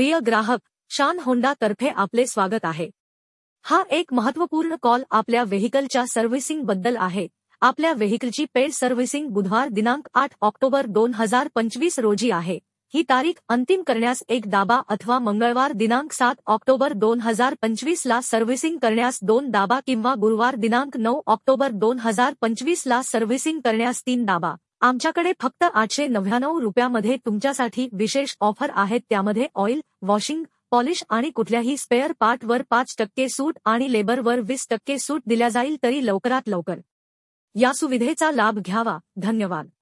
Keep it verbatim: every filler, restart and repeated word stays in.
प्रिय ग्राहक, शान होंडा तर्फे आपले स्वागत आहे। हा एक महत्त्वपूर्ण कॉल आपल्या व्हेइकलच्या सर्व्हिसिंग बद्दल आहे। आपल्या व्हेइकलची पेड सर्व्हिसिंग बुधवार दिनांक आठ ऑक्टोबर दोन हजार पंचवीस रोजी आहे। ही तारीख अंतिम करण्यास एक दाबा अथवा मंगळवार दिनांक सात ऑक्टोबर दोन हजार पंचवीस ला सर्व्हिसिंग करण्यास दोन दाबा किंवा गुरुवार दिनांक नऊ ऑक्टोबर दोन हजार पंचवीस ला सर्व्हिसिंग करण्यास तीन दाबा। आमच्याकडे फक्त आठशे नव्याण्णव रुपयामध्ये तुमच्यासाठी विशेष ऑफर आहेत। त्यामध्ये ऑइल, वॉशिंग, पॉलिश आणि कुठल्याही स्पेअर पार्टवर पाच टक्के सूट आणि लेबरवर वीस टक्के सूट दिल्या जाईल। तरी लवकरात लवकर या सुविधेचा लाभ घ्यावा। धन्यवाद।